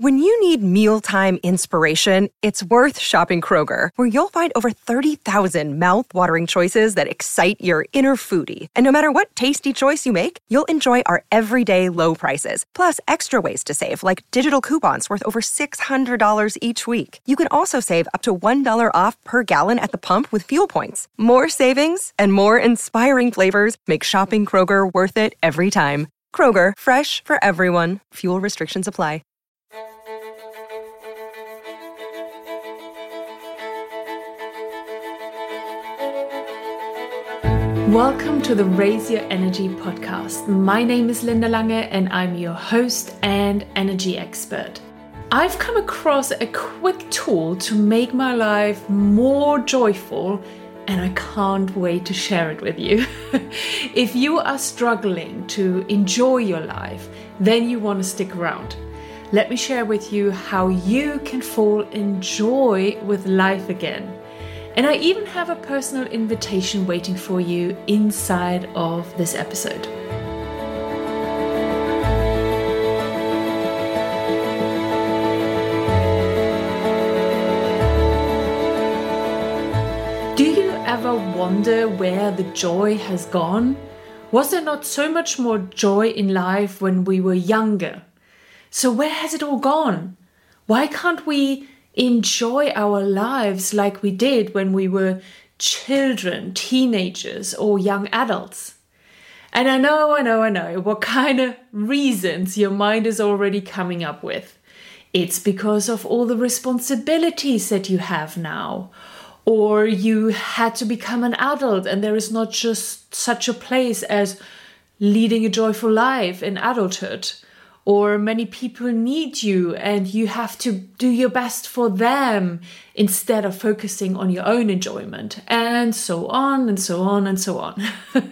When you need mealtime inspiration, it's worth shopping Kroger, where you'll find over 30,000 mouth-watering choices that excite your inner foodie. And no matter what tasty choice you make, you'll enjoy our everyday low prices, plus extra ways to save, like digital coupons worth over $600 each week. You can also save up to $1 off per gallon at the pump with fuel points. More savings and more inspiring flavors make shopping Kroger worth it every time. Kroger, fresh for everyone. Fuel restrictions apply. Welcome to the Raise Your Energy podcast. My name is Linda Lange and I'm your host and energy expert. I've come across a quick tool to make my life more joyful and I can't wait to share it with you. If you are struggling to enjoy your life, then you want to stick around. Let me share with you how you can fall in joy with life again. And I even have a personal invitation waiting for you inside of this episode. Do you ever wonder where the joy has gone? Was there not so much more joy in life when we were younger? So where has it all gone? Why can't we enjoy our lives like we did when we were children, teenagers, or young adults? And I know what kind of reasons your mind is already coming up with. It's because of all the responsibilities that you have now. Or you had to become an adult and there is not just such a place as leading a joyful life in adulthood. Or many people need you and you have to do your best for them instead of focusing on your own enjoyment, and so on and so on and so on.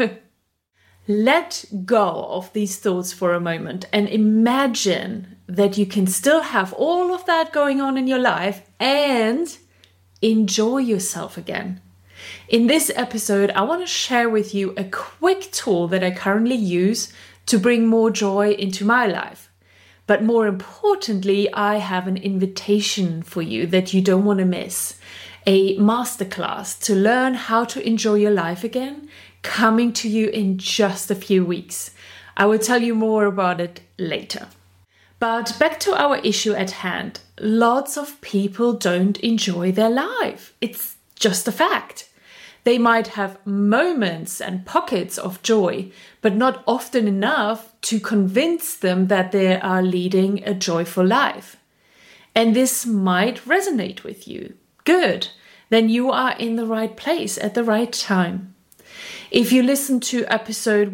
Let go of these thoughts for a moment and imagine that you can still have all of that going on in your life and enjoy yourself again. In this episode, I want to share with you a quick tool that I currently use to bring more joy into my life. But more importantly, I have an invitation for you that you don't want to miss. A masterclass to learn how to enjoy your life again, coming to you in just a few weeks. I will tell you more about it later. But back to our issue at hand. Lots of people don't enjoy their life. It's just a fact. They might have moments and pockets of joy, but not often enough to convince them that they are leading a joyful life. And this might resonate with you. Good. Then you are in the right place at the right time. If you listen to episode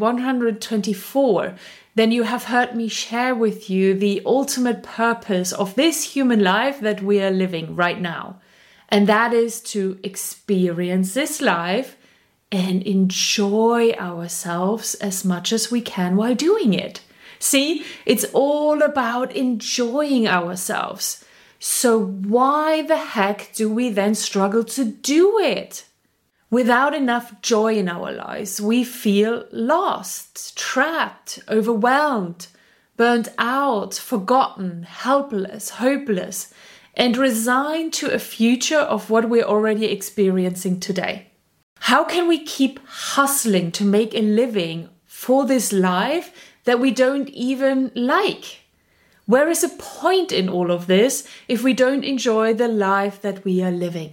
124, then you have heard me share with you the ultimate purpose of this human life that we are living right now. And that is to experience this life and enjoy ourselves as much as we can while doing it. See, it's all about enjoying ourselves. So why the heck do we then struggle to do it? Without enough joy in our lives, we feel lost, trapped, overwhelmed, burnt out, forgotten, helpless, hopeless, and resigned to a future of what we're already experiencing today. How can we keep hustling to make a living for this life that we don't even like? Where is the point in all of this if we don't enjoy the life that we are living?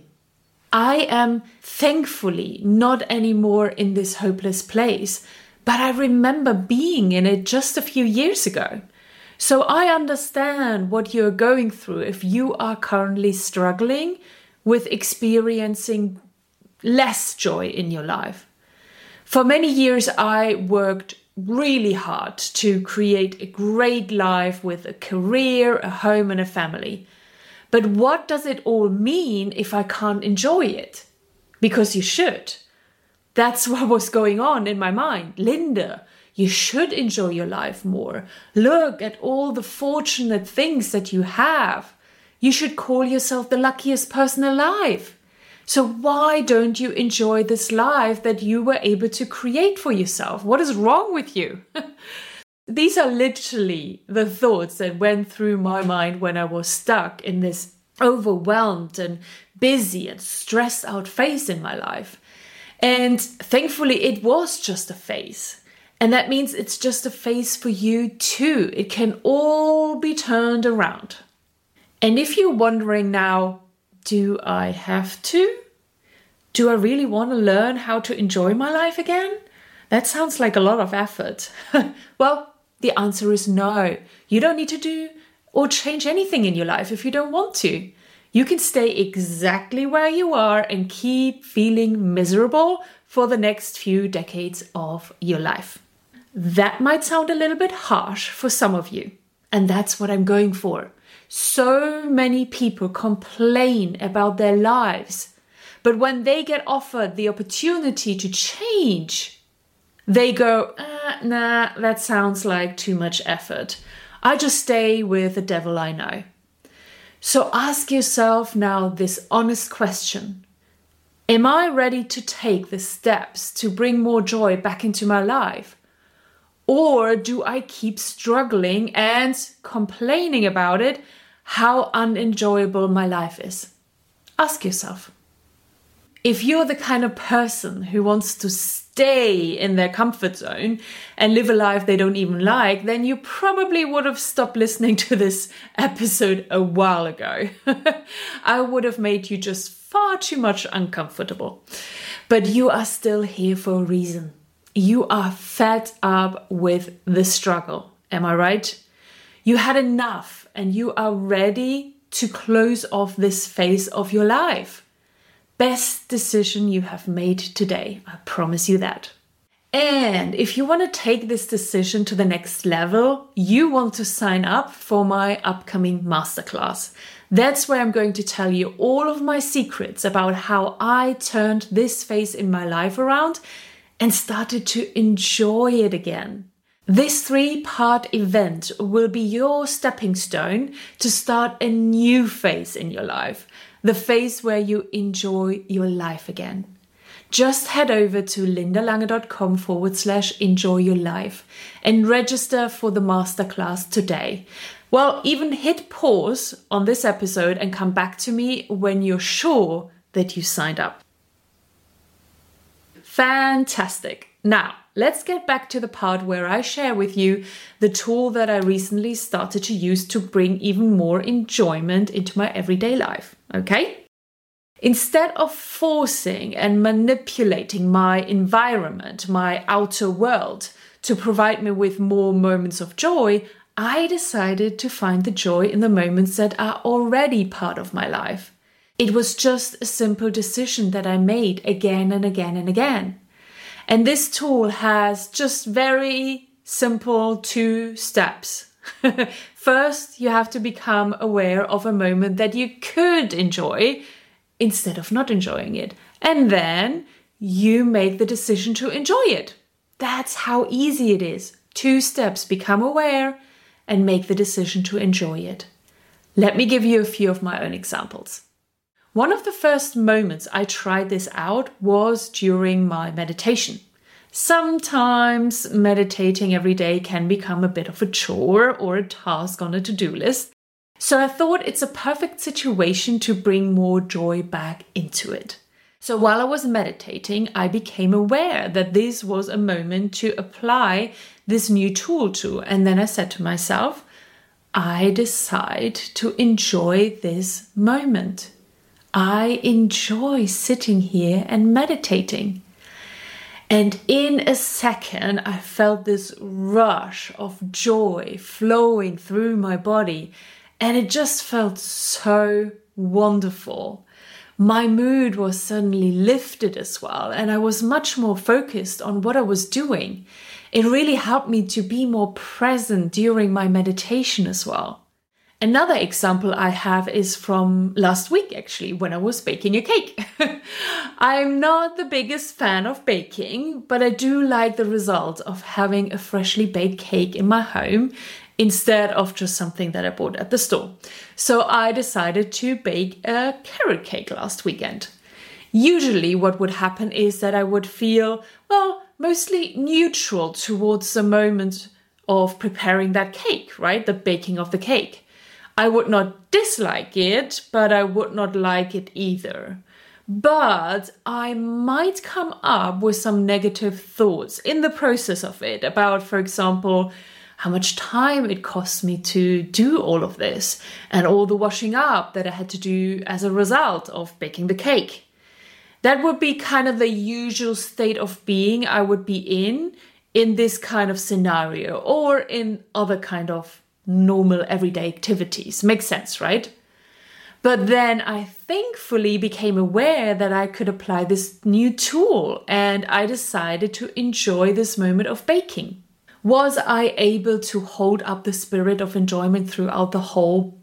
I am thankfully not anymore in this hopeless place, but I remember being in it just a few years ago. So I understand what you're going through if you are currently struggling with experiencing less joy in your life. For many years, I worked really hard to create a great life with a career, a home, and a family. But what does it all mean if I can't enjoy it? Because you should. That's what was going on in my mind. Linda, you should enjoy your life more. Look at all the fortunate things that you have. You should call yourself the luckiest person alive. So why don't you enjoy this life that you were able to create for yourself? What is wrong with you? These are literally the thoughts that went through my mind when I was stuck in this overwhelmed and busy and stressed out phase in my life. And thankfully, it was just a phase. And that means it's just a phase for you too. It can all be turned around. And if you're wondering now, do I have to? Do I really want to learn how to enjoy my life again? That sounds like a lot of effort. Well, the answer is no. You don't need to do or change anything in your life if you don't want to. You can stay exactly where you are and keep feeling miserable for the next few decades of your life. That might sound a little bit harsh for some of you, and that's what I'm going for. So many people complain about their lives, but when they get offered the opportunity to change, they go, nah, that sounds like too much effort. I just stay with the devil I know. So ask yourself now this honest question. Am I ready to take the steps to bring more joy back into my life? Or do I keep struggling and complaining about it, how unenjoyable my life is? Ask yourself. If you're the kind of person who wants to stay in their comfort zone and live a life they don't even like, then you probably would have stopped listening to this episode a while ago. I would have made you just far too much uncomfortable. But you are still here for a reason. You are fed up with the struggle. Am I right? You had enough and you are ready to close off this phase of your life. Best decision you have made today. I promise you that. And if you want to take this decision to the next level, you want to sign up for my upcoming masterclass. That's where I'm going to tell you all of my secrets about how I turned this phase in my life around and started to enjoy it again. This 3-part event will be your stepping stone to start a new phase in your life. The phase where you enjoy your life again. Just head over to lindalange.com/enjoy your life and register for the masterclass today. Well, even hit pause on this episode and come back to me when you're sure that you signed up. Fantastic. Now, let's get back to the part where I share with you the tool that I recently started to use to bring even more enjoyment into my everyday life. Okay? Instead of forcing and manipulating my environment, my outer world, to provide me with more moments of joy, I decided to find the joy in the moments that are already part of my life. It was just a simple decision that I made again and again and again. And this tool has just very simple 2 steps. First, you have to become aware of a moment that you could enjoy instead of not enjoying it. And then you make the decision to enjoy it. That's how easy it is. 2 steps, become aware and make the decision to enjoy it. Let me give you a few of my own examples. One of the first moments I tried this out was during my meditation. Sometimes meditating every day can become a bit of a chore or a task on a to-do list. So I thought it's a perfect situation to bring more joy back into it. So while I was meditating, I became aware that this was a moment to apply this new tool to. And then I said to myself, I decide to enjoy this moment. I enjoy sitting here and meditating. And in a second, I felt this rush of joy flowing through my body. And it just felt so wonderful. My mood was suddenly lifted as well. And I was much more focused on what I was doing. It really helped me to be more present during my meditation as well. Another example I have is from last week, actually, when I was baking a cake. I'm not the biggest fan of baking, but I do like the result of having a freshly baked cake in my home instead of just something that I bought at the store. So I decided to bake a carrot cake last weekend. Usually what would happen is that I would feel, mostly neutral towards the moment of preparing that cake, right? The baking of the cake. I would not dislike it, but I would not like it either. But I might come up with some negative thoughts in the process of it about, for example, how much time it cost me to do all of this and all the washing up that I had to do as a result of baking the cake. That would be kind of the usual state of being I would be in this kind of scenario or in other kind of normal everyday activities. Makes sense, right? But then I thankfully became aware that I could apply this new tool and I decided to enjoy this moment of baking. Was I able to hold up the spirit of enjoyment throughout the whole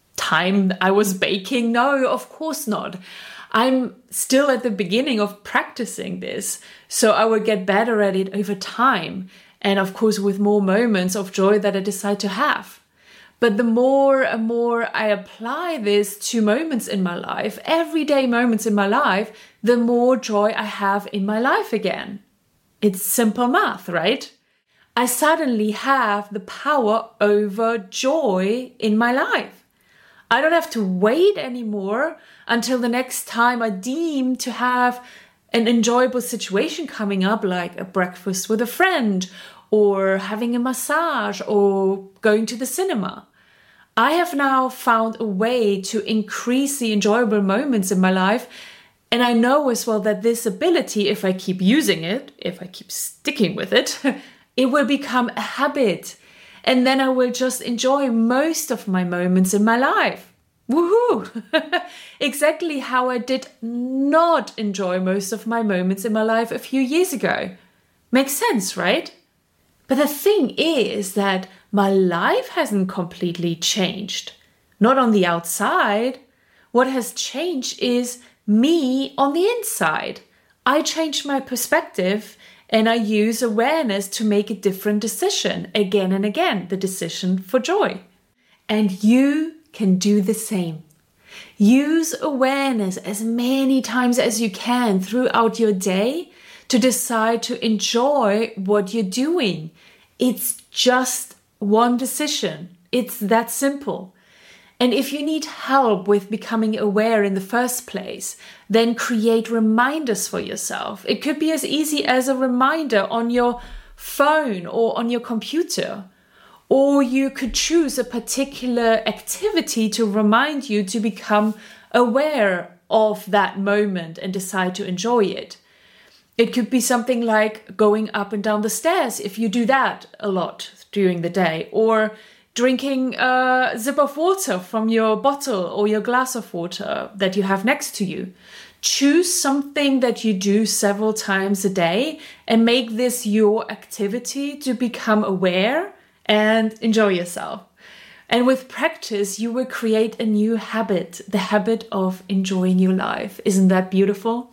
time I was baking? No, of course not. I'm still at the beginning of practicing this, so I will get better at it over time. And of course, with more moments of joy that I decide to have. But the more and more I apply this to moments in my life, everyday moments in my life, the more joy I have in my life again. It's simple math, right? I suddenly have the power over joy in my life. I don't have to wait anymore until the next time I deem to have an enjoyable situation coming up, like a breakfast with a friend or having a massage or going to the cinema. I have now found a way to increase the enjoyable moments in my life. And I know as well that this ability, if I keep using it, if I keep sticking with it, it will become a habit. And then I will just enjoy most of my moments in my life. Woohoo! Exactly how I did not enjoy most of my moments in my life a few years ago. Makes sense, right? But the thing is that my life hasn't completely changed. Not on the outside. What has changed is me on the inside. I changed my perspective and I use awareness to make a different decision again and again, the decision for joy. And you can do the same. Use awareness as many times as you can throughout your day to decide to enjoy what you're doing. It's just one decision. It's that simple. And if you need help with becoming aware in the first place, then create reminders for yourself. It could be as easy as a reminder on your phone or on your computer. Or you could choose a particular activity to remind you to become aware of that moment and decide to enjoy it. It could be something like going up and down the stairs if you do that a lot during the day, or drinking a sip of water from your bottle or your glass of water that you have next to you. Choose something that you do several times a day and make this your activity to become aware and enjoy yourself. And with practice, you will create a new habit, the habit of enjoying your life. Isn't that beautiful?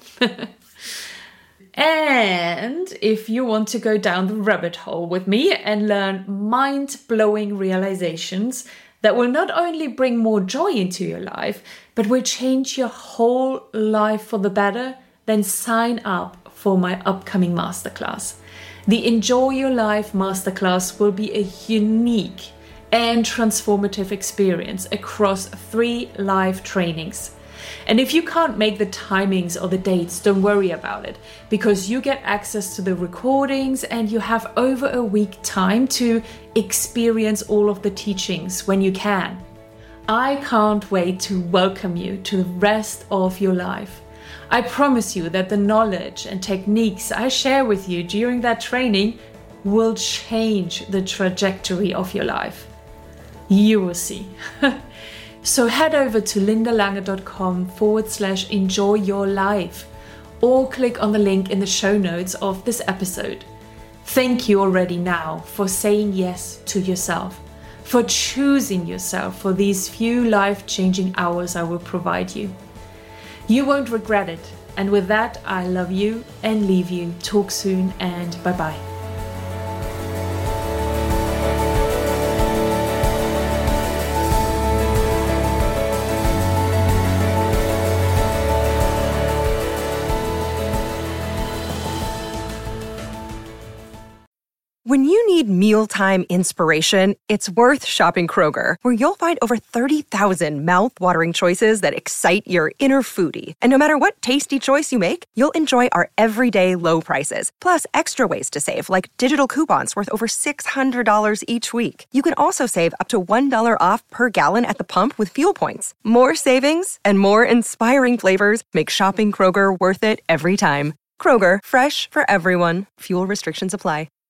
And if you want to go down the rabbit hole with me and learn mind-blowing realizations that will not only bring more joy into your life, but will change your whole life for the better, then sign up for my upcoming masterclass. The Enjoy Your Life Masterclass will be a unique and transformative experience across 3 live trainings. And if you can't make the timings or the dates, don't worry about it, because you get access to the recordings and you have over a week time to experience all of the teachings when you can. I can't wait to welcome you to the rest of your life. I promise you that the knowledge and techniques I share with you during that training will change the trajectory of your life. You will see. So head over to lindalange.com/enjoy your life or click on the link in the show notes of this episode. Thank you already now for saying yes to yourself, for choosing yourself for these few life-changing hours I will provide you. You won't regret it. And with that, I love you and leave you. Talk soon and bye-bye. When you need need mealtime inspiration, it's worth shopping Kroger, where you'll find over 30,000 mouth-watering choices that excite your inner foodie. And no matter what tasty choice you make, you'll enjoy our everyday low prices, plus extra ways to save, like digital coupons worth over $600 each week. You can also save up to $1 off per gallon at the pump with fuel points. More savings and more inspiring flavors make shopping Kroger worth it every time. Kroger, fresh for everyone. Fuel restrictions apply.